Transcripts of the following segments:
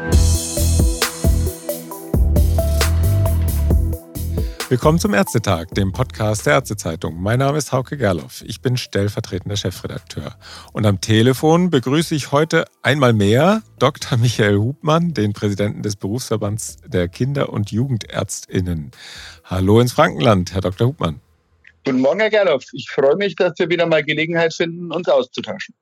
Willkommen zum Ärztetag, dem Podcast der Ärztezeitung. Mein Name ist Hauke Gerloff. Ich bin stellvertretender Chefredakteur. Und am Telefon begrüße ich heute einmal mehr Dr. Michael Hubmann, den Präsidenten des Berufsverbands der Kinder- und JugendärztInnen. Hallo ins Frankenland, Herr Dr. Hubmann. Guten Morgen, Herr Gerloff. Ich freue mich, dass wir wieder mal Gelegenheit finden, uns auszutauschen.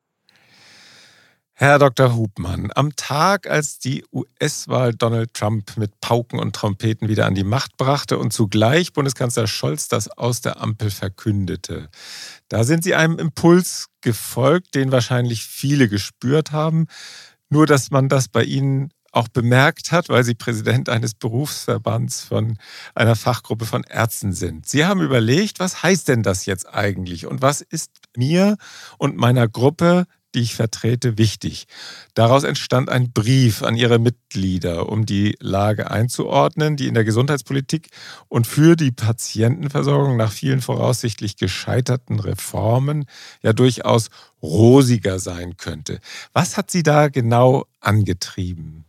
Herr Dr. Hubmann, am Tag, als die US-Wahl Donald Trump mit Pauken und Trompeten wieder an die Macht brachte und zugleich Bundeskanzler Scholz das Aus der Ampel verkündete, da sind Sie einem Impuls gefolgt, den wahrscheinlich viele gespürt haben, nur dass man das bei Ihnen auch bemerkt hat, weil Sie Präsident eines Berufsverbands von einer Fachgruppe von Ärzten sind. Sie haben überlegt, was heißt denn das jetzt eigentlich und was ist mir und meiner Gruppe, die ich vertrete, wichtig. Daraus entstand ein Brief an Ihre Mitglieder, um die Lage einzuordnen, die in der Gesundheitspolitik und für die Patientenversorgung nach vielen voraussichtlich gescheiterten Reformen ja durchaus rosiger sein könnte. Was hat Sie da genau angetrieben?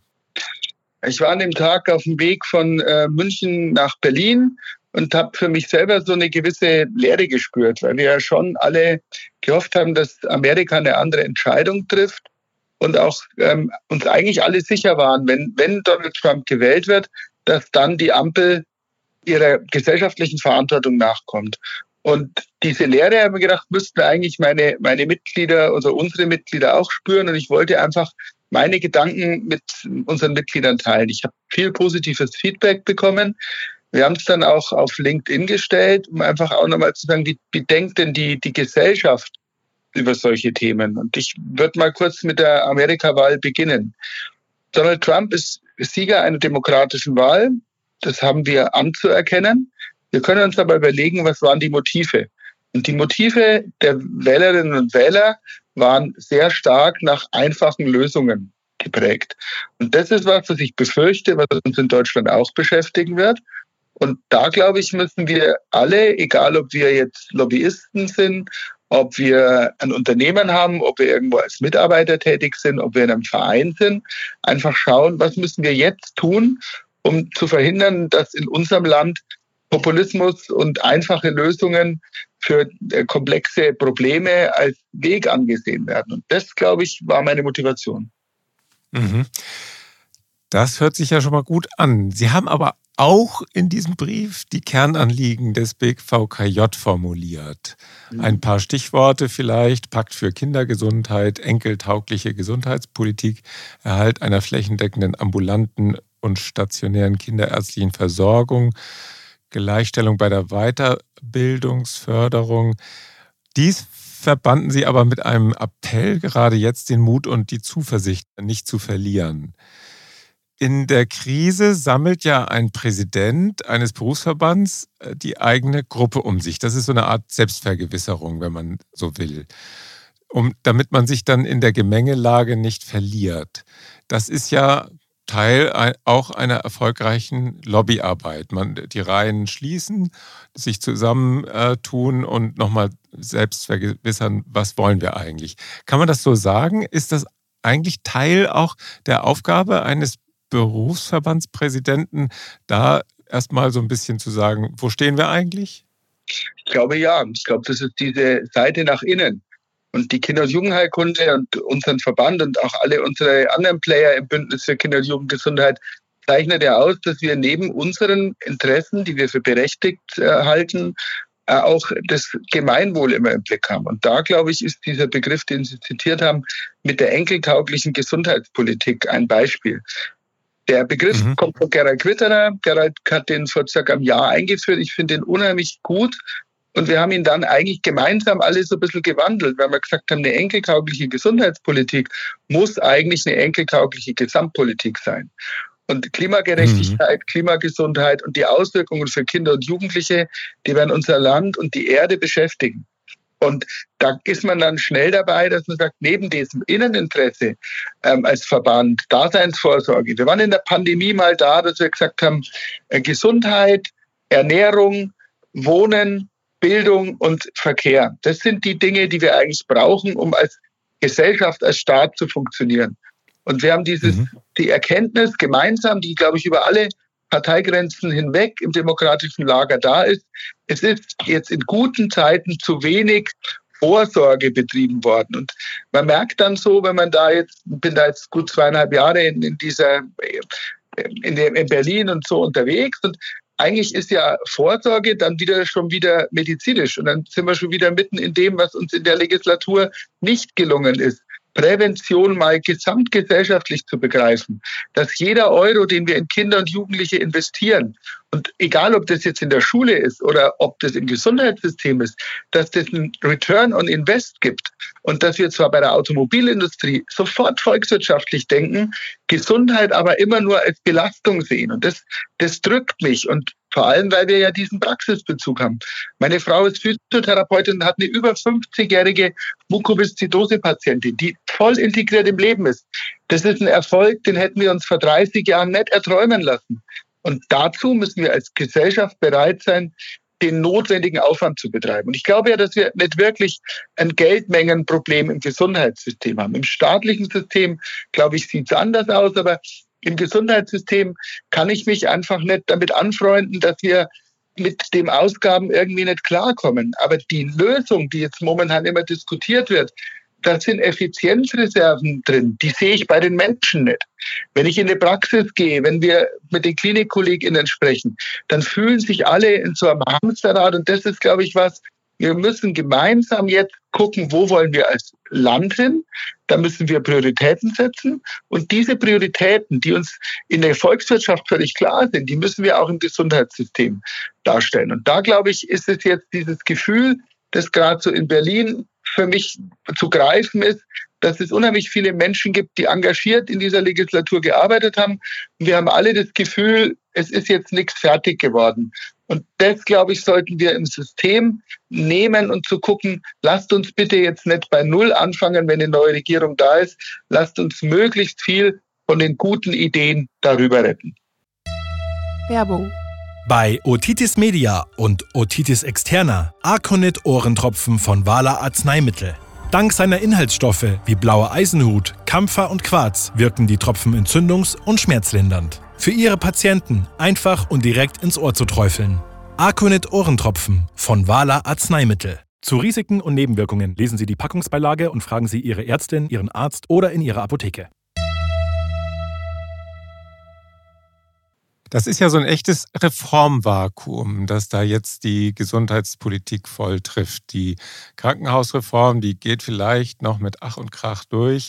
Ich war an dem Tag auf dem Weg von München nach Berlin und habe für mich selber so eine gewisse Leere gespürt, weil wir ja schon alle gehofft haben, dass Amerika eine andere Entscheidung trifft und auch uns eigentlich alle sicher waren, wenn Donald Trump gewählt wird, dass dann die Ampel ihrer gesellschaftlichen Verantwortung nachkommt. Und diese Leere, haben wir gedacht, müssten eigentlich meine Mitglieder oder unsere Mitglieder auch spüren. Und ich wollte einfach meine Gedanken mit unseren Mitgliedern teilen. Ich habe viel positives Feedback bekommen. Wir haben es dann auch auf LinkedIn gestellt, um einfach auch nochmal zu sagen, wie denkt denn die Gesellschaft über solche Themen? Und ich würde mal kurz mit der Amerika-Wahl beginnen. Donald Trump ist Sieger einer demokratischen Wahl. Das haben wir anzuerkennen. Wir können uns aber überlegen, was waren die Motive? Und die Motive der Wählerinnen und Wähler waren sehr stark nach einfachen Lösungen geprägt. Und das ist was ich befürchte, was uns in Deutschland auch beschäftigen wird. Und da, glaube ich, müssen wir alle, egal ob wir jetzt Lobbyisten sind, ob wir ein Unternehmen haben, ob wir irgendwo als Mitarbeiter tätig sind, ob wir in einem Verein sind, einfach schauen, was müssen wir jetzt tun, um zu verhindern, dass in unserem Land Populismus und einfache Lösungen für komplexe Probleme als Weg angesehen werden. Und das, glaube ich, war meine Motivation. Mhm. Das hört sich ja schon mal gut an. Sie haben aber auch in diesem Brief die Kernanliegen des BVKJ formuliert. Ein paar Stichworte vielleicht: Pakt für Kindergesundheit, enkeltaugliche Gesundheitspolitik, Erhalt einer flächendeckenden ambulanten und stationären kinderärztlichen Versorgung, Gleichstellung bei der Weiterbildungsförderung. Dies verbanden Sie aber mit einem Appell, gerade jetzt den Mut und die Zuversicht nicht zu verlieren. In der Krise sammelt ja ein Präsident eines Berufsverbands die eigene Gruppe um sich. Das ist so eine Art Selbstvergewisserung, wenn man so will, damit man sich dann in der Gemengelage nicht verliert. Das ist ja Teil auch einer erfolgreichen Lobbyarbeit. Die Reihen schließen, sich zusammentun und nochmal selbst vergewissern, was wollen wir eigentlich. Kann man das so sagen? Ist das eigentlich Teil auch der Aufgabe eines Berufsverbandspräsidenten, da erstmal so ein bisschen zu sagen, wo stehen wir eigentlich? Ich glaube ja. Ich glaube, das ist diese Seite nach innen. Und die Kinder- und Jugendheilkunde und unseren Verband und auch alle unsere anderen Player im Bündnis für Kinder- und Jugendgesundheit zeichnet ja aus, dass wir neben unseren Interessen, die wir für berechtigt halten, auch das Gemeinwohl immer im Blick haben. Und da, glaube ich, ist dieser Begriff, den Sie zitiert haben, mit der enkeltauglichen Gesundheitspolitik ein Beispiel. Der Begriff kommt von Gerald Quitterer. Gerald hat den vor circa einem Jahr eingeführt. Ich finde den unheimlich gut. Und wir haben ihn dann eigentlich gemeinsam alle so ein bisschen gewandelt, weil wir gesagt haben, eine enkeltaugliche Gesundheitspolitik muss eigentlich eine enkeltaugliche Gesamtpolitik sein. Und Klimagerechtigkeit, Klimagesundheit und die Auswirkungen für Kinder und Jugendliche, die werden unser Land und die Erde beschäftigen. Und da ist man dann schnell dabei, dass man sagt, neben diesem Inneninteresse als Verband, Daseinsvorsorge, wir waren in der Pandemie mal da, dass wir gesagt haben, Gesundheit, Ernährung, Wohnen, Bildung und Verkehr. Das sind die Dinge, die wir eigentlich brauchen, um als Gesellschaft, als Staat zu funktionieren. Und wir haben dieses die Erkenntnis gemeinsam, die, glaube ich, über alle Parteigrenzen hinweg im demokratischen Lager da ist. Es ist jetzt in guten Zeiten zu wenig Vorsorge betrieben worden. Und man merkt dann so, wenn man bin da jetzt gut 2,5 Jahre in Berlin und so unterwegs, und eigentlich ist ja Vorsorge dann schon wieder medizinisch. Und dann sind wir schon wieder mitten in dem, was uns in der Legislatur nicht gelungen ist. Prävention mal gesamtgesellschaftlich zu begreifen, dass jeder Euro, den wir in Kinder und Jugendliche investieren, und egal, ob das jetzt in der Schule ist oder ob das im Gesundheitssystem ist, dass das einen Return on Invest gibt und dass wir zwar bei der Automobilindustrie sofort volkswirtschaftlich denken, Gesundheit aber immer nur als Belastung sehen. Und das drückt mich, und vor allem, weil wir ja diesen Praxisbezug haben. Meine Frau ist Physiotherapeutin und hat eine über 50-jährige Mukoviszidose-Patientin, die voll integriert im Leben ist. Das ist ein Erfolg, den hätten wir uns vor 30 Jahren nicht erträumen lassen. Und dazu müssen wir als Gesellschaft bereit sein, den notwendigen Aufwand zu betreiben. Und ich glaube ja, dass wir nicht wirklich ein Geldmengenproblem im Gesundheitssystem haben. Im staatlichen System, glaube ich, sieht es anders aus, aber im Gesundheitssystem kann ich mich einfach nicht damit anfreunden, dass wir mit den Ausgaben irgendwie nicht klarkommen. Aber die Lösung, die jetzt momentan immer diskutiert wird, da sind Effizienzreserven drin, die sehe ich bei den Menschen nicht. Wenn ich in die Praxis gehe, wenn wir mit den KlinikkollegInnen sprechen, dann fühlen sich alle in so einem Hamsterrad, und das ist, glaube ich, was, wir müssen gemeinsam jetzt gucken, wo wollen wir als Land hin. Da müssen wir Prioritäten setzen, und diese Prioritäten, die uns in der Volkswirtschaft völlig klar sind, die müssen wir auch im Gesundheitssystem darstellen. Und da, glaube ich, ist es jetzt dieses Gefühl, das gerade so in Berlin für mich zu greifen ist, dass es unheimlich viele Menschen gibt, die engagiert in dieser Legislatur gearbeitet haben. Und wir haben alle das Gefühl, es ist jetzt nichts fertig geworden. Und das, glaube ich, sollten wir im System nehmen und zu gucken, lasst uns bitte jetzt nicht bei Null anfangen, wenn eine neue Regierung da ist. Lasst uns möglichst viel von den guten Ideen darüber retten. Werbung. Bei Otitis Media und Otitis Externa Arconit Ohrentropfen von Wala Arzneimittel. Dank seiner Inhaltsstoffe wie blauer Eisenhut, Kampfer und Quarz wirken die Tropfen entzündungs- und schmerzlindernd. Für Ihre Patienten einfach und direkt ins Ohr zu träufeln. Arconit Ohrentropfen von Wala Arzneimittel. Zu Risiken und Nebenwirkungen lesen Sie die Packungsbeilage und fragen Sie Ihre Ärztin, Ihren Arzt oder in Ihrer Apotheke. Das ist ja so ein echtes Reformvakuum, das da jetzt die Gesundheitspolitik voll trifft. Die Krankenhausreform, die geht vielleicht noch mit Ach und Krach durch.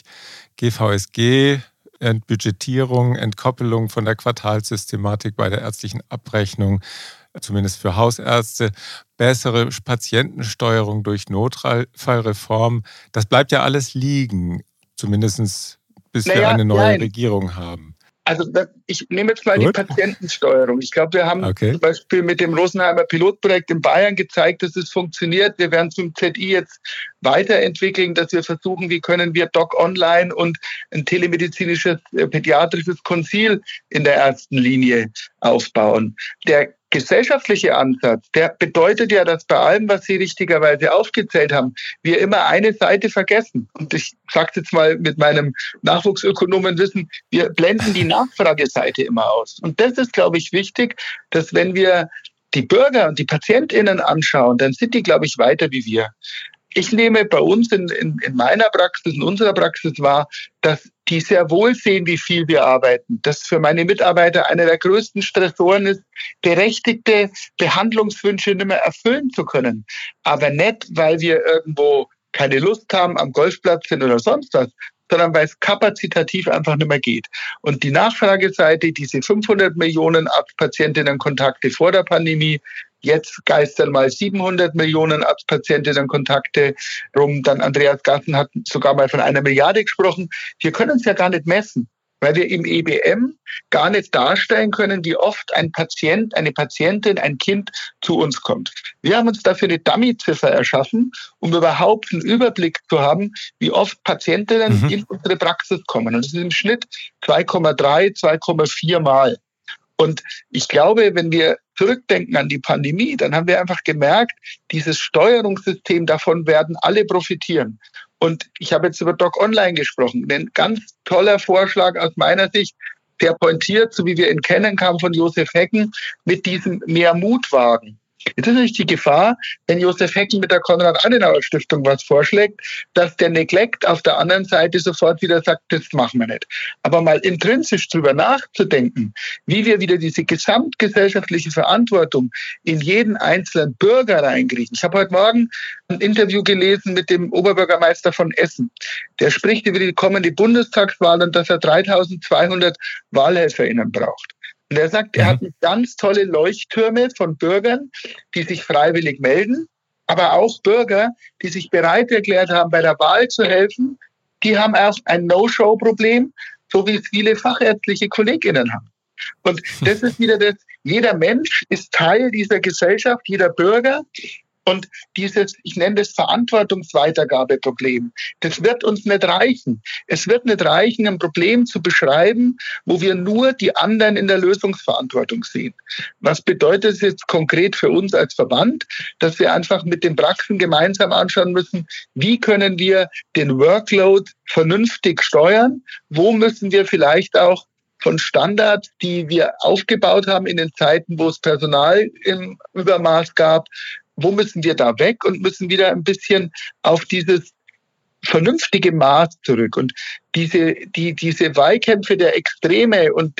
GVSG, Entbudgetierung, Entkoppelung von der Quartalssystematik bei der ärztlichen Abrechnung, zumindest für Hausärzte, bessere Patientensteuerung durch Notfallreform. Das bleibt ja alles liegen, zumindest bis wir eine neue Regierung haben. Also ich nehme jetzt mal die Patientensteuerung. Ich glaube, wir haben zum Beispiel mit dem Rosenheimer Pilotprojekt in Bayern gezeigt, dass es funktioniert. Wir werden zum ZI jetzt weiterentwickeln, dass wir versuchen, wie können wir Doc Online und ein telemedizinisches, pädiatrisches Konzil in der ersten Linie aufbauen. Der gesellschaftliche Ansatz, der bedeutet ja, dass bei allem, was Sie richtigerweise aufgezählt haben, wir immer eine Seite vergessen. Und ich sage jetzt mal mit meinem Nachwuchsökonomenwissen, wir blenden die Nachfrageseite immer aus. Und das ist, glaube ich, wichtig, dass wenn wir die Bürger und die PatientInnen anschauen, dann sind die, glaube ich, weiter wie wir. Ich nehme bei uns in meiner Praxis, in unserer Praxis wahr, dass die sehr wohl sehen, wie viel wir arbeiten. Das für meine Mitarbeiter einer der größten Stressoren ist, berechtigte Behandlungswünsche nicht mehr erfüllen zu können. Aber nicht, weil wir irgendwo keine Lust haben, am Golfplatz sind oder sonst was, sondern weil es kapazitativ einfach nicht mehr geht. Und die Nachfrageseite, diese 500 Millionen Arztpatientinnen-Kontakte vor der Pandemie, jetzt geistern mal 700 Millionen Arztpatientinnen-Kontakte rum. Dann Andreas Gassen hat sogar mal von 1 Milliarde gesprochen. Wir können es ja gar nicht messen, weil wir im EBM gar nicht darstellen können, wie oft ein Patient, eine Patientin, ein Kind zu uns kommt. Wir haben uns dafür eine Dummy-Ziffer erschaffen, um überhaupt einen Überblick zu haben, wie oft Patientinnen in unsere Praxis kommen. Und das ist im Schnitt 2,3, 2,4 Mal. Und ich glaube, wenn wir zurückdenken an die Pandemie, dann haben wir einfach gemerkt, dieses Steuerungssystem, davon werden alle profitieren. Und ich habe jetzt über Doc Online gesprochen. Ein ganz toller Vorschlag aus meiner Sicht, sehr pointiert, so wie wir ihn kennen, kam von Josef Hecken mit diesem Mehr Mut wagen. Jetzt ist natürlich die Gefahr, wenn Josef Hecken mit der Konrad-Adenauer-Stiftung was vorschlägt, dass der Neglect auf der anderen Seite sofort wieder sagt, das machen wir nicht. Aber mal intrinsisch drüber nachzudenken, wie wir wieder diese gesamtgesellschaftliche Verantwortung in jeden einzelnen Bürger reinkriegen. Ich habe heute Morgen ein Interview gelesen mit dem Oberbürgermeister von Essen. Der spricht über die kommende Bundestagswahl und dass er 3.200 WahlhelferInnen braucht. Und er sagt, er hat ganz tolle Leuchttürme von Bürgern, die sich freiwillig melden, aber auch Bürger, die sich bereit erklärt haben, bei der Wahl zu helfen. Die haben auch ein No-Show-Problem, so wie es viele fachärztliche KollegInnen haben. Und das ist wieder das, jeder Mensch ist Teil dieser Gesellschaft, jeder Bürger. Und dieses, ich nenne das Verantwortungsweitergabeproblem, das wird uns nicht reichen. Es wird nicht reichen, ein Problem zu beschreiben, wo wir nur die anderen in der Lösungsverantwortung sehen. Was bedeutet es jetzt konkret für uns als Verband? Dass wir einfach mit den Praxen gemeinsam anschauen müssen, wie können wir den Workload vernünftig steuern? Wo müssen wir vielleicht auch von Standards, die wir aufgebaut haben in den Zeiten, wo es Personal im Übermaß gab, wo müssen wir da weg und müssen wieder ein bisschen auf dieses vernünftige Maß zurück. Und diese Wahlkämpfe der Extreme und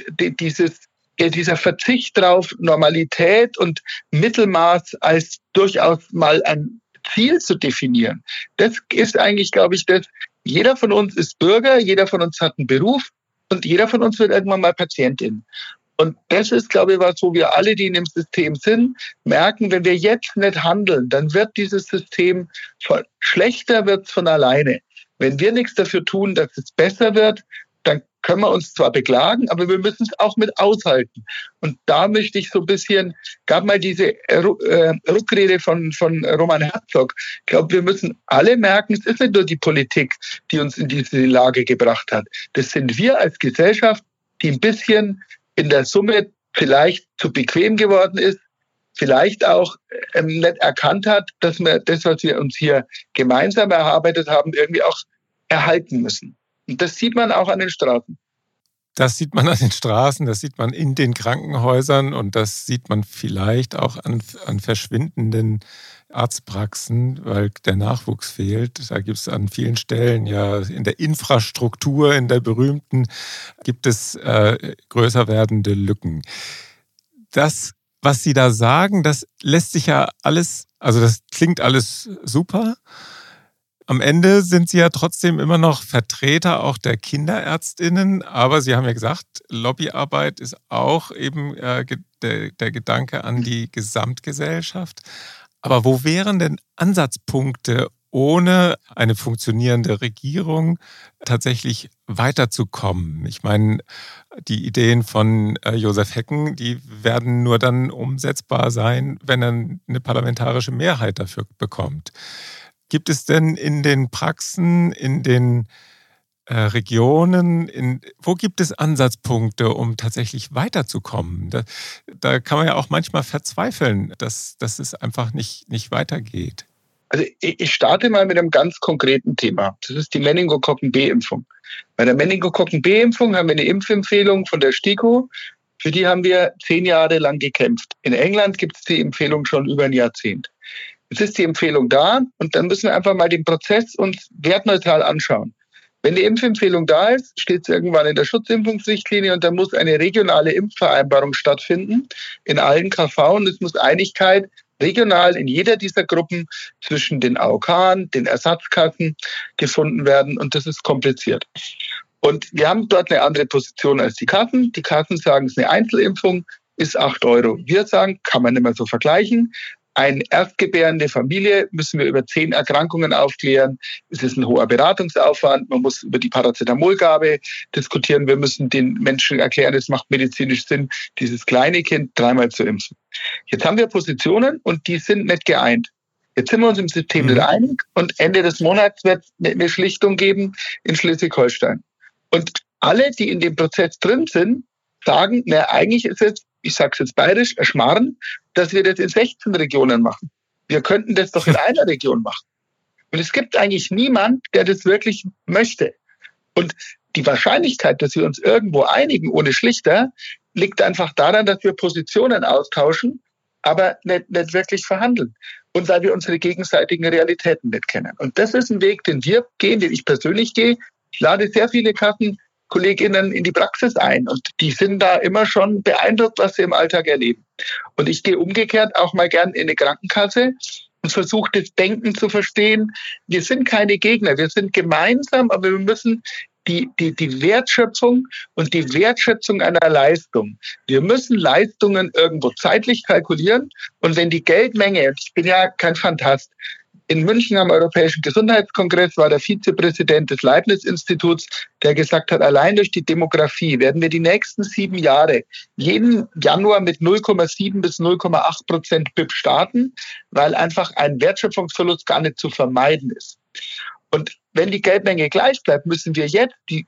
dieser Verzicht drauf, Normalität und Mittelmaß als durchaus mal ein Ziel zu definieren, das ist eigentlich, glaube ich, das. Jeder von uns ist Bürger, jeder von uns hat einen Beruf und jeder von uns wird irgendwann mal Patientin. Und das ist, glaube ich, was, wo wir alle, die in dem System sind, merken, wenn wir jetzt nicht handeln, dann wird dieses System schlechter, wird es von alleine. Wenn wir nichts dafür tun, dass es besser wird, dann können wir uns zwar beklagen, aber wir müssen es auch mit aushalten. Und da möchte ich so ein bisschen, gab mal diese Rückrede von Roman Herzog. Ich glaube, wir müssen alle merken, es ist nicht nur die Politik, die uns in diese Lage gebracht hat. Das sind wir als Gesellschaft, die ein bisschen in der Summe vielleicht zu bequem geworden ist, vielleicht auch nicht erkannt hat, dass wir das, was wir uns hier gemeinsam erarbeitet haben, irgendwie auch erhalten müssen. Und das sieht man auch an den Straßen. Das sieht man an den Straßen, das sieht man in den Krankenhäusern und das sieht man vielleicht auch an verschwindenden Arztpraxen, weil der Nachwuchs fehlt. Da gibt es an vielen Stellen, ja in der Infrastruktur, in der berühmten, gibt es größer werdende Lücken. Das, was Sie da sagen, das lässt sich ja alles, also das klingt alles super. Am Ende sind Sie ja trotzdem immer noch Vertreter auch der KinderärztInnen, aber Sie haben ja gesagt, Lobbyarbeit ist auch eben der Gedanke an die Gesamtgesellschaft. Aber wo wären denn Ansatzpunkte, ohne eine funktionierende Regierung tatsächlich weiterzukommen? Ich meine, die Ideen von Josef Hecken, die werden nur dann umsetzbar sein, wenn er eine parlamentarische Mehrheit dafür bekommt. Gibt es denn in den Praxen, in den Regionen, wo gibt es Ansatzpunkte, um tatsächlich weiterzukommen? Da kann man ja auch manchmal verzweifeln, dass es einfach nicht weitergeht. Also ich starte mal mit einem ganz konkreten Thema. Das ist die Meningokokken-B-Impfung. Bei der Meningokokken-B-Impfung haben wir eine Impfempfehlung von der STIKO. Für die haben wir 10 Jahre lang gekämpft. In England gibt es die Empfehlung schon über ein Jahrzehnt. Jetzt ist die Empfehlung da und dann müssen wir einfach mal den Prozess uns wertneutral anschauen. Wenn die Impfempfehlung da ist, steht es irgendwann in der Schutzimpfungsrichtlinie und dann muss eine regionale Impfvereinbarung stattfinden in allen KV und es muss Einigkeit regional in jeder dieser Gruppen zwischen den AOK, den Ersatzkassen gefunden werden und das ist kompliziert. Und wir haben dort eine andere Position als die Kassen. Die Kassen sagen, es ist eine Einzelimpfung, ist 8 Euro. Wir sagen, kann man nicht mehr so vergleichen. Eine erstgebärende Familie müssen wir über 10 Erkrankungen aufklären. Es ist ein hoher Beratungsaufwand. Man muss über die Paracetamolgabe diskutieren. Wir müssen den Menschen erklären, es macht medizinisch Sinn, dieses kleine Kind 3-mal zu impfen. Jetzt haben wir Positionen und die sind nicht geeint. Jetzt sind wir uns im System nicht einig und Ende des Monats wird es eine Schlichtung geben in Schleswig-Holstein. Und alle, die in dem Prozess drin sind, sagen, eigentlich ist es, ich sage es jetzt bayerisch, ein Schmarrn, dass wir das in 16 Regionen machen. Wir könnten das doch in einer Region machen. Und es gibt eigentlich niemand, der das wirklich möchte. Und die Wahrscheinlichkeit, dass wir uns irgendwo einigen ohne Schlichter, liegt einfach daran, dass wir Positionen austauschen, aber nicht wirklich verhandeln. Und weil wir unsere gegenseitigen Realitäten nicht kennen. Und das ist ein Weg, den wir gehen, den ich persönlich gehe. Ich lade sehr viele KassenkollegInnen in die Praxis ein. Und die sind da immer schon beeindruckt, was sie im Alltag erleben. Und ich gehe umgekehrt auch mal gern in eine Krankenkasse und versuche das Denken zu verstehen. Wir sind keine Gegner, wir sind gemeinsam, aber wir müssen die Wertschöpfung und die Wertschätzung einer Leistung. Wir müssen Leistungen irgendwo zeitlich kalkulieren. Und wenn die Geldmenge, ich bin ja kein Phantast, in München am Europäischen Gesundheitskongress war der Vizepräsident des Leibniz-Instituts, der gesagt hat, allein durch die Demografie werden wir die nächsten 7 Jahre jeden Januar mit 0,7 bis 0,8% BIP starten, weil einfach ein Wertschöpfungsverlust gar nicht zu vermeiden ist. Und wenn die Geldmenge gleich bleibt, müssen wir jetzt die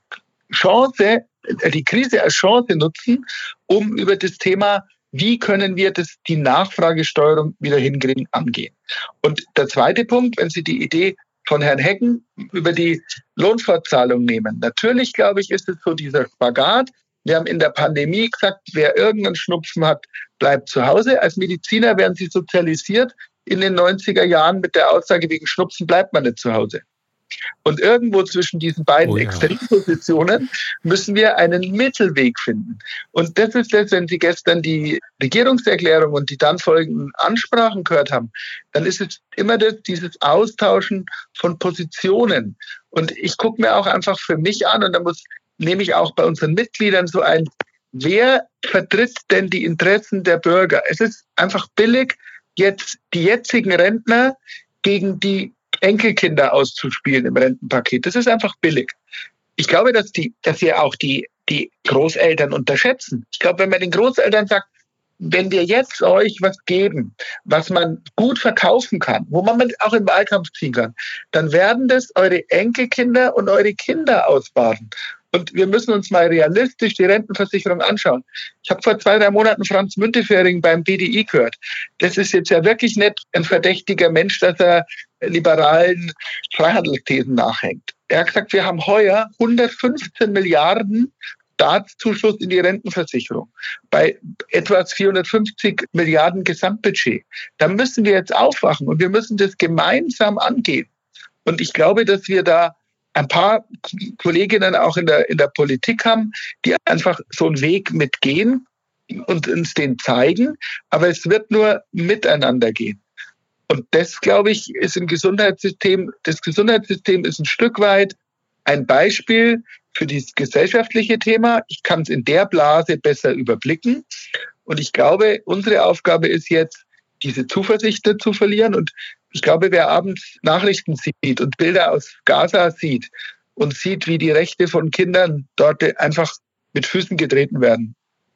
Krise als Chance nutzen, um über das Thema, wie können wir die Nachfragesteuerung wieder hinkriegen, angehen. Und der zweite Punkt, wenn Sie die Idee von Herrn Hecken über die Lohnfortzahlung nehmen. Natürlich, glaube ich, ist es so dieser Spagat. Wir haben in der Pandemie gesagt, wer irgendeinen Schnupfen hat, bleibt zu Hause. Als Mediziner werden Sie sozialisiert in den 90er Jahren mit der Aussage, wegen Schnupfen bleibt man nicht zu Hause. Und irgendwo zwischen diesen beiden Extrempositionen müssen wir einen Mittelweg finden. Und das ist das, wenn Sie gestern die Regierungserklärung und die dann folgenden Ansprachen gehört haben, dann ist es immer dieses Austauschen von Positionen. Und ich gucke mir auch einfach für mich an, und da nehme ich auch bei unseren Mitgliedern so ein, wer vertritt denn die Interessen der Bürger? Es ist einfach billig, jetzt die jetzigen Rentner gegen die Enkelkinder auszuspielen im Rentenpaket. Das ist einfach billig. Ich glaube, dass wir auch die Großeltern unterschätzen. Ich glaube, wenn man den Großeltern sagt, wenn wir jetzt euch was geben, was man gut verkaufen kann, wo man auch im Wahlkampf ziehen kann, dann werden das eure Enkelkinder und eure Kinder ausbaden. Und wir müssen uns mal realistisch die Rentenversicherung anschauen. Ich habe vor 2-3 Monaten Franz Müntefering beim BDI gehört. Das ist jetzt ja wirklich nicht ein verdächtiger Mensch, dass er liberalen Freihandelsthesen nachhängt. Er hat gesagt, wir haben heuer 115 Milliarden Staatszuschuss in die Rentenversicherung bei etwas 450 Milliarden Gesamtbudget. Da müssen wir jetzt aufwachen und wir müssen das gemeinsam angehen. Und ich glaube, dass wir da ein paar Kolleginnen auch in der Politik haben, die einfach so einen Weg mitgehen und uns den zeigen. Aber es wird nur miteinander gehen. Und das, glaube ich, ist im Gesundheitssystem, das Gesundheitssystem ist ein Stück weit ein Beispiel für dieses gesellschaftliche Thema. Ich kann es in der Blase besser überblicken. Und ich glaube, unsere Aufgabe ist jetzt, diese Zuversicht nicht zu verlieren. Und ich glaube, wer abends Nachrichten sieht und Bilder aus Gaza sieht und sieht, wie die Rechte von Kindern dort einfach mit Füßen getreten werden,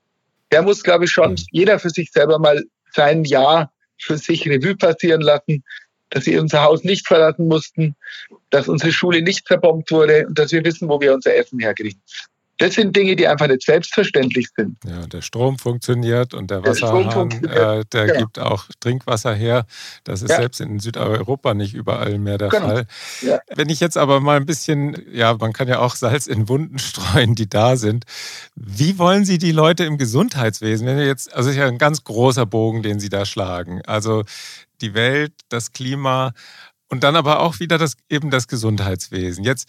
der muss, glaube ich, schon jeder für sich selber mal sein Jahr für sich Revue passieren lassen, dass wir unser Haus nicht verlassen mussten, dass unsere Schule nicht zerbombt wurde und dass wir wissen, wo wir unser Essen herkriegen. Das sind Dinge, die einfach nicht selbstverständlich sind. Ja, der Strom funktioniert und der Wasserhahn, gibt auch Trinkwasser her. Das ist selbst in Südeuropa nicht überall mehr der Fall. Ja. Wenn ich jetzt aber mal ein bisschen, man kann ja auch Salz in Wunden streuen, die da sind. Wie wollen Sie die Leute im Gesundheitswesen, wenn wir jetzt, also ist ja ein ganz großer Bogen, den Sie da schlagen. Also die Welt, das Klima, und dann aber auch wieder das Gesundheitswesen. Jetzt,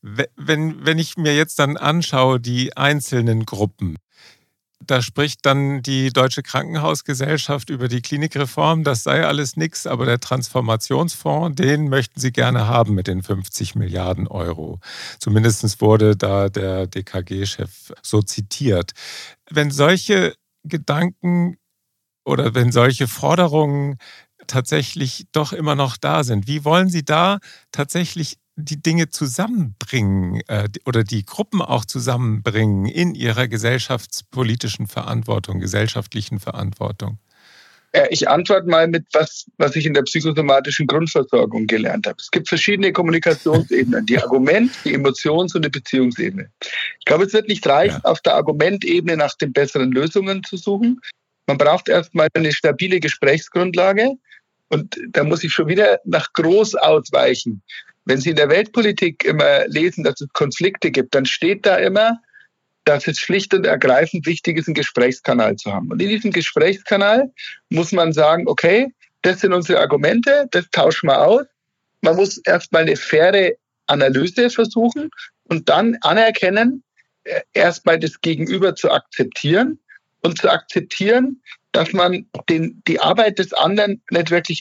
wenn ich mir jetzt dann anschaue, die einzelnen Gruppen, da spricht dann die Deutsche Krankenhausgesellschaft über die Klinikreform, das sei alles nix, aber der Transformationsfonds, den möchten sie gerne haben mit den 50 Milliarden Euro. Zumindest wurde da der DKG-Chef so zitiert. Wenn solche Gedanken oder wenn solche Forderungen tatsächlich doch immer noch da sind. Wie wollen Sie da tatsächlich die Dinge zusammenbringen oder die Gruppen auch zusammenbringen in ihrer gesellschaftspolitischen Verantwortung, gesellschaftlichen Verantwortung? Ich antworte mal mit was ich in der psychosomatischen Grundversorgung gelernt habe. Es gibt verschiedene Kommunikationsebenen, die Argument-, die Emotions- und die Beziehungsebene. Ich glaube, es wird nicht reichen, auf der Argumentebene nach den besseren Lösungen zu suchen. Man braucht erstmal eine stabile Gesprächsgrundlage. Und da muss ich schon wieder nach groß ausweichen. Wenn Sie in der Weltpolitik immer lesen, dass es Konflikte gibt, dann steht da immer, dass es schlicht und ergreifend wichtig ist, einen Gesprächskanal zu haben. Und in diesem Gesprächskanal muss man sagen, okay, das sind unsere Argumente, das tauschen wir aus. Man muss erstmal eine faire Analyse versuchen und dann anerkennen, erstmal das Gegenüber zu akzeptieren und zu akzeptieren, dass man die Arbeit des anderen nicht wirklich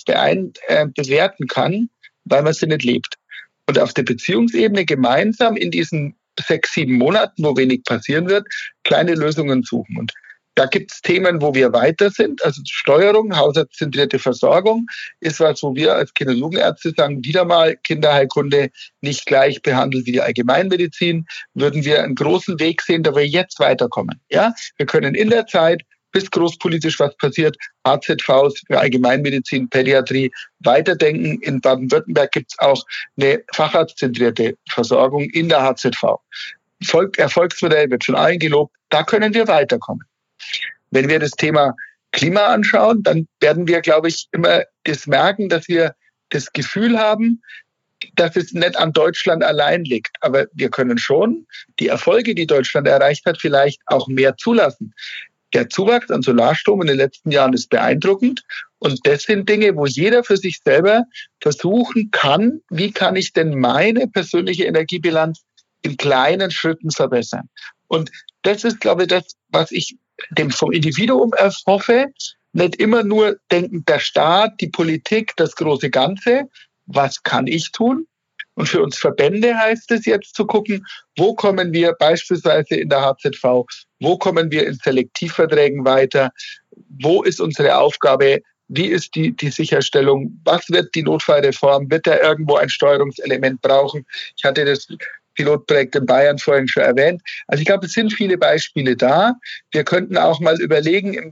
bewerten kann, weil man sie nicht lebt. Und auf der Beziehungsebene gemeinsam in diesen 6, 7 Monaten, wo wenig passieren wird, kleine Lösungen suchen. Und da gibt es Themen, wo wir weiter sind. Also Steuerung, haushaltszentrierte Versorgung ist was, wo wir als Kinder- und Jugendärzte sagen, wieder mal Kinderheilkunde nicht gleich behandelt wie die Allgemeinmedizin, würden wir einen großen Weg sehen, da wir jetzt weiterkommen. Ja, wir können in der Zeit, bis großpolitisch was passiert, HZVs für Allgemeinmedizin, Pädiatrie weiterdenken. In Baden-Württemberg gibt es auch eine facharztzentrierte Versorgung in der HZV. Erfolgsmodell wird schon allen gelobt, da können wir weiterkommen. Wenn wir das Thema Klima anschauen, dann werden wir, glaube ich, immer das merken, dass wir das Gefühl haben, dass es nicht an Deutschland allein liegt. Aber wir können schon die Erfolge, die Deutschland erreicht hat, vielleicht auch mehr zulassen. Der Zuwachs an Solarstrom in den letzten Jahren ist beeindruckend. Und das sind Dinge, wo jeder für sich selber versuchen kann, wie kann ich denn meine persönliche Energiebilanz in kleinen Schritten verbessern. Und das ist, glaube ich, das, was ich dem vom Individuum erhoffe. Nicht immer nur denken, der Staat, die Politik, das große Ganze. Was kann ich tun? Und für uns Verbände heißt es jetzt zu gucken, wo kommen wir beispielsweise in der HZV, wo kommen wir in Selektivverträgen weiter, wo ist unsere Aufgabe, wie ist die Sicherstellung, was wird die Notfallreform, wird da irgendwo ein Steuerungselement brauchen? Ich hatte das Pilotprojekt in Bayern vorhin schon erwähnt. Also ich glaube, es sind viele Beispiele da. Wir könnten auch mal überlegen im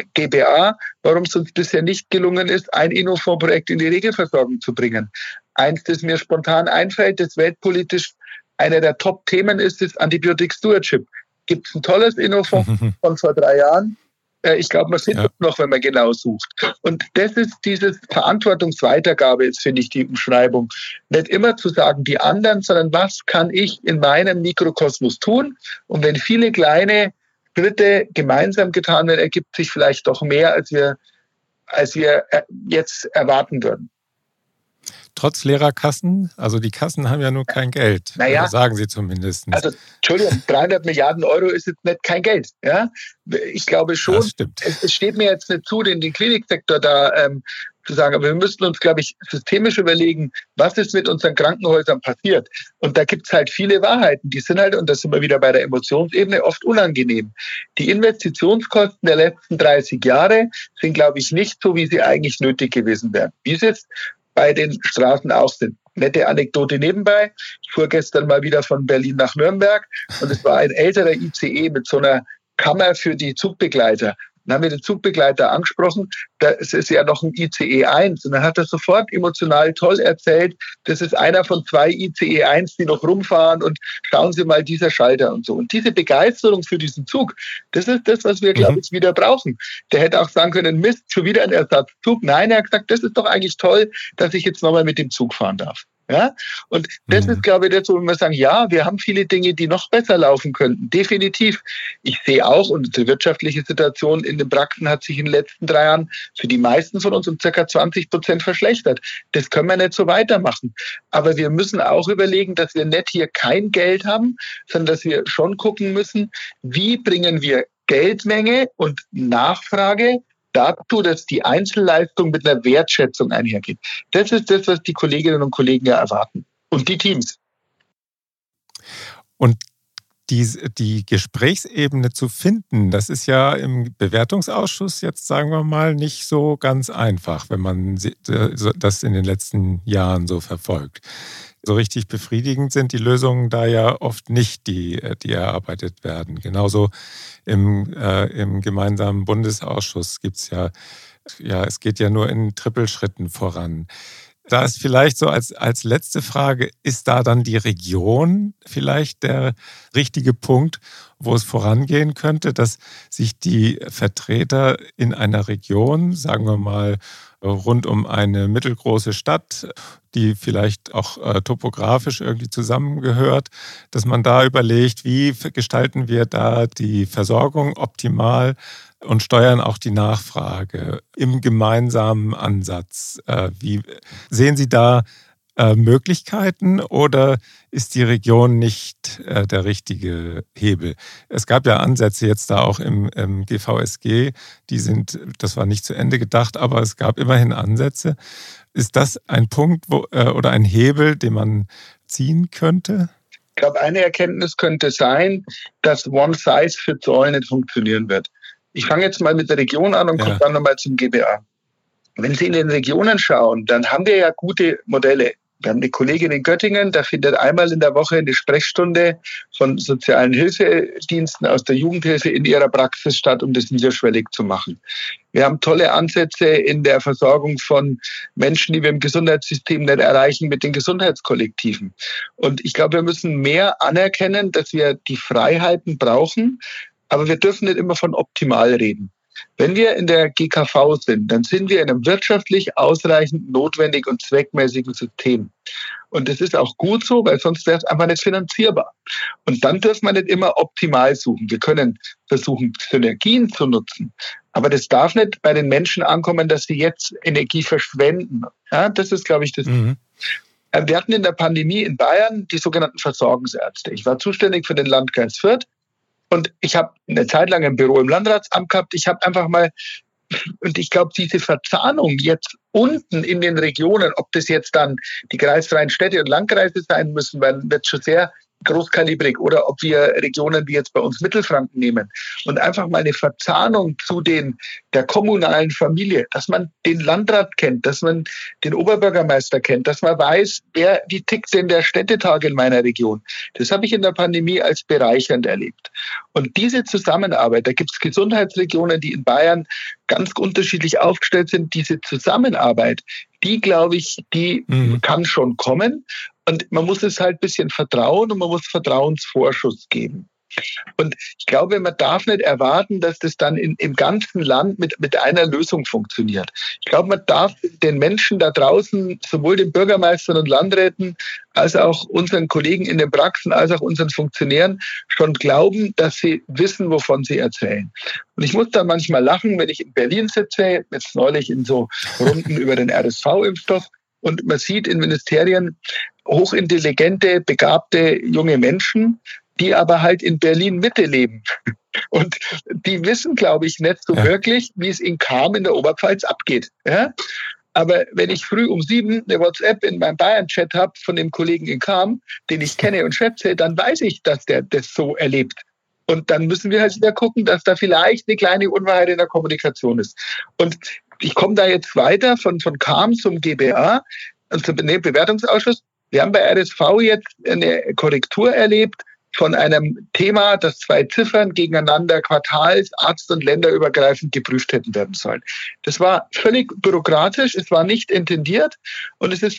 GBA, warum es uns bisher nicht gelungen ist, ein Innofonds-Projekt in die Regelversorgung zu bringen. Eins, das mir spontan einfällt, das weltpolitisch einer der Top-Themen ist Antibiotic Stewardship. Gibt es ein tolles Innofonds von vor 3 Jahren? Ich glaube, man findet es noch, wenn man genau sucht. Und das ist diese Verantwortungsweitergabe, ist, finde ich, die Umschreibung. Nicht immer zu sagen, die anderen, sondern was kann ich in meinem Mikrokosmos tun? Und wenn viele kleine Schritte gemeinsam getan werden, ergibt sich vielleicht doch mehr, als wir jetzt erwarten würden. Trotz Lehrerkassen, also die Kassen haben ja nur kein Geld, naja, sagen sie zumindest. Also, Entschuldigung, 300 Milliarden Euro ist jetzt nicht kein Geld. Ja? Ich glaube schon, es steht mir jetzt nicht zu, den Kliniksektor da zu sagen, aber wir müssen uns, glaube ich, systemisch überlegen, was ist mit unseren Krankenhäusern passiert. Und da gibt es halt viele Wahrheiten, die sind halt, und das sind wir wieder bei der Emotionsebene, oft unangenehm. Die Investitionskosten der letzten 30 Jahre sind, glaube ich, nicht so, wie sie eigentlich nötig gewesen wären. Wie es jetzt bei den Straßen auch sind. Nette Anekdote nebenbei. Ich fuhr gestern mal wieder von Berlin nach Nürnberg und es war ein älterer ICE mit so einer Kammer für die Zugbegleiter. Dann haben wir den Zugbegleiter angesprochen, das ist ja noch ein ICE 1. Und dann hat er sofort emotional toll erzählt, das ist einer von 2 ICE 1, die noch rumfahren und schauen Sie mal, dieser Schalter und so. Und diese Begeisterung für diesen Zug, das ist das, was wir, glaube ich, wieder brauchen. Der hätte auch sagen können, Mist, schon wieder ein Ersatzzug. Nein, er hat gesagt, das ist doch eigentlich toll, dass ich jetzt nochmal mit dem Zug fahren darf. Ja? Und das ist, glaube ich, das, wo wir sagen, ja, wir haben viele Dinge, die noch besser laufen könnten. Definitiv. Ich sehe auch, unsere wirtschaftliche Situation in den Praxen hat sich in den letzten 3 Jahren für die meisten von uns um ca. 20% verschlechtert. Das können wir nicht so weitermachen. Aber wir müssen auch überlegen, dass wir nicht hier kein Geld haben, sondern dass wir schon gucken müssen, wie bringen wir Geldmenge und Nachfrage dazu, dass die Einzelleistung mit einer Wertschätzung einhergeht. Das ist das, was die Kolleginnen und Kollegen ja erwarten. Und die Teams. Und die Gesprächsebene zu finden, das ist ja im Bewertungsausschuss jetzt, sagen wir mal, nicht so ganz einfach, wenn man das in den letzten Jahren so verfolgt. So richtig befriedigend sind die Lösungen da ja oft nicht, die erarbeitet werden. Genauso im gemeinsamen Bundesausschuss gibt's ja, es geht ja nur in Trippelschritten voran. Da ist vielleicht so als letzte Frage, ist da dann die Region vielleicht der richtige Punkt, wo es vorangehen könnte, dass sich die Vertreter in einer Region, sagen wir mal rund um eine mittelgroße Stadt, die vielleicht auch topografisch irgendwie zusammengehört, dass man da überlegt, wie gestalten wir da die Versorgung optimal und steuern auch die Nachfrage im gemeinsamen Ansatz. Wie sehen Sie da Möglichkeiten oder ist die Region nicht der richtige Hebel? Es gab ja Ansätze jetzt da auch im GVSG, das war nicht zu Ende gedacht, aber es gab immerhin Ansätze. Ist das ein Punkt oder ein Hebel, den man ziehen könnte? Ich glaube, eine Erkenntnis könnte sein, dass One Size Fits All nicht funktionieren wird. Ich fange jetzt mal mit der Region an und komme dann nochmal zum GBA. Wenn Sie in den Regionen schauen, dann haben wir ja gute Modelle. Wir haben eine Kollegin in Göttingen, da findet einmal in der Woche eine Sprechstunde von sozialen Hilfediensten aus der Jugendhilfe in ihrer Praxis statt, um das niederschwellig zu machen. Wir haben tolle Ansätze in der Versorgung von Menschen, die wir im Gesundheitssystem nicht erreichen, mit den Gesundheitskollektiven. Und ich glaube, wir müssen mehr anerkennen, dass wir die Freiheiten brauchen, aber wir dürfen nicht immer von optimal reden. Wenn wir in der GKV sind, dann sind wir in einem wirtschaftlich ausreichend notwendigen und zweckmäßigen System. Und das ist auch gut so, weil sonst wäre es einfach nicht finanzierbar. Und dann dürfen wir nicht immer optimal suchen. Wir können versuchen, Synergien zu nutzen. Aber das darf nicht bei den Menschen ankommen, dass sie jetzt Energie verschwenden. Ja, das ist, glaube ich, das. Wir hatten in der Pandemie in Bayern die sogenannten Versorgungsärzte. Ich war zuständig für den Landkreis Fürth. Und ich habe eine Zeit lang ein Büro im Landratsamt gehabt. Ich habe einfach mal, und ich glaube, diese Verzahnung jetzt unten in den Regionen, ob das jetzt dann die kreisfreien Städte und Landkreise sein müssen, weil wird schon sehr großkalibrig, oder ob wir Regionen wie jetzt bei uns Mittelfranken nehmen und einfach mal eine Verzahnung zu der kommunalen Familie, dass man den Landrat kennt, dass man den Oberbürgermeister kennt, dass man weiß, wie tickt denn der Städtetag in meiner Region. Das habe ich in der Pandemie als bereichernd erlebt. Und diese Zusammenarbeit, da gibt es Gesundheitsregionen, die in Bayern ganz unterschiedlich aufgestellt sind, diese Zusammenarbeit, die, glaube ich, kann schon kommen. Und man muss es halt ein bisschen vertrauen und man muss Vertrauensvorschuss geben. Und ich glaube, man darf nicht erwarten, dass das dann im ganzen Land mit einer Lösung funktioniert. Ich glaube, man darf den Menschen da draußen, sowohl den Bürgermeistern und Landräten, als auch unseren Kollegen in den Praxen, als auch unseren Funktionären schon glauben, dass sie wissen, wovon sie erzählen. Und ich muss da manchmal lachen, wenn ich in Berlin sitze, jetzt neulich in so Runden über den RSV-Impfstoff, und man sieht in Ministerien hochintelligente, begabte junge Menschen, die aber halt in Berlin-Mitte leben. Und die wissen, glaube ich, nicht so wirklich, wie es in Cham in der Oberpfalz abgeht. Ja? Aber wenn ich früh um 7 eine WhatsApp in meinem Bayern-Chat habe von dem Kollegen in Cham, den ich kenne und schätze, dann weiß ich, dass der das so erlebt. Und dann müssen wir halt wieder gucken, dass da vielleicht eine kleine Unwahrheit in der Kommunikation ist. Und ich komme da jetzt weiter von Cham zum GBA, und zum Bewertungsausschuss. Wir haben bei RSV jetzt eine Korrektur erlebt von einem Thema, das 2 Ziffern gegeneinander quartals-, arzt- und länderübergreifend geprüft hätten werden sollen. Das war völlig bürokratisch, es war nicht intendiert und es ist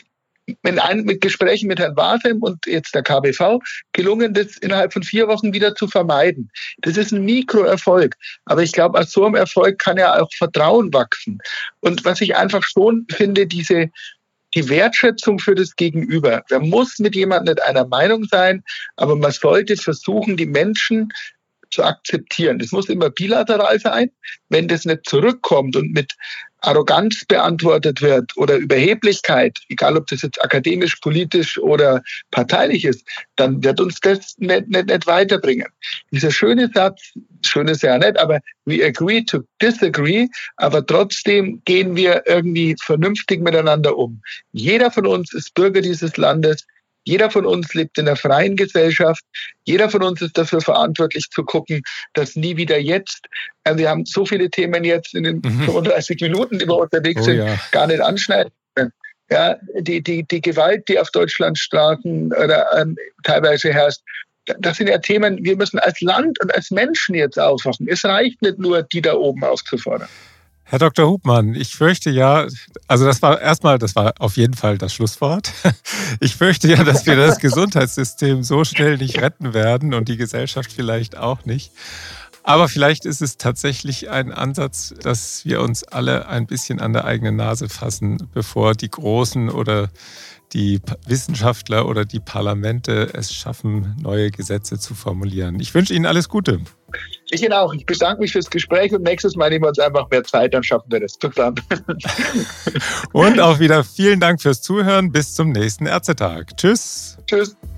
mit Gesprächen mit Herrn Wasem und jetzt der KBV gelungen, das innerhalb von 4 Wochen wieder zu vermeiden. Das ist ein Mikroerfolg. Aber ich glaube, aus so einem Erfolg kann ja auch Vertrauen wachsen. Und was ich einfach schon finde, die Wertschätzung für das Gegenüber. Man muss mit jemandem nicht einer Meinung sein, aber man sollte versuchen, die Menschen zu akzeptieren. Das muss immer bilateral sein. Wenn das nicht zurückkommt und mit Arroganz beantwortet wird oder Überheblichkeit, egal ob das jetzt akademisch, politisch oder parteilich ist, dann wird uns das nicht weiterbringen. Dieser schöne Satz, schön ist ja nicht, aber we agree to disagree, aber trotzdem gehen wir irgendwie vernünftig miteinander um. Jeder von uns ist Bürger dieses Landes. Jeder von uns lebt in einer freien Gesellschaft. Jeder von uns ist dafür verantwortlich zu gucken, dass nie wieder jetzt, wir haben so viele Themen jetzt in den 35 Minuten, die wir unterwegs sind, gar nicht anschneiden können. Ja, die Gewalt, die auf Deutschlands Straßen oder teilweise herrscht, das sind ja Themen, wir müssen als Land und als Menschen jetzt aufwachen. Es reicht nicht nur, die da oben aufzufordern. Herr Dr. Hubmann, ich fürchte ja, also das war auf jeden Fall das Schlusswort. Ich fürchte ja, dass wir das Gesundheitssystem so schnell nicht retten werden und die Gesellschaft vielleicht auch nicht. Aber vielleicht ist es tatsächlich ein Ansatz, dass wir uns alle ein bisschen an der eigenen Nase fassen, bevor die Großen oder die Wissenschaftler oder die Parlamente es schaffen, neue Gesetze zu formulieren. Ich wünsche Ihnen alles Gute. Ich Ihnen auch. Ich bedanke mich fürs Gespräch und nächstes Mal nehmen wir uns einfach mehr Zeit, dann schaffen wir das zusammen. Und auch wieder vielen Dank fürs Zuhören. Bis zum nächsten Ärztetag. Tschüss. Tschüss.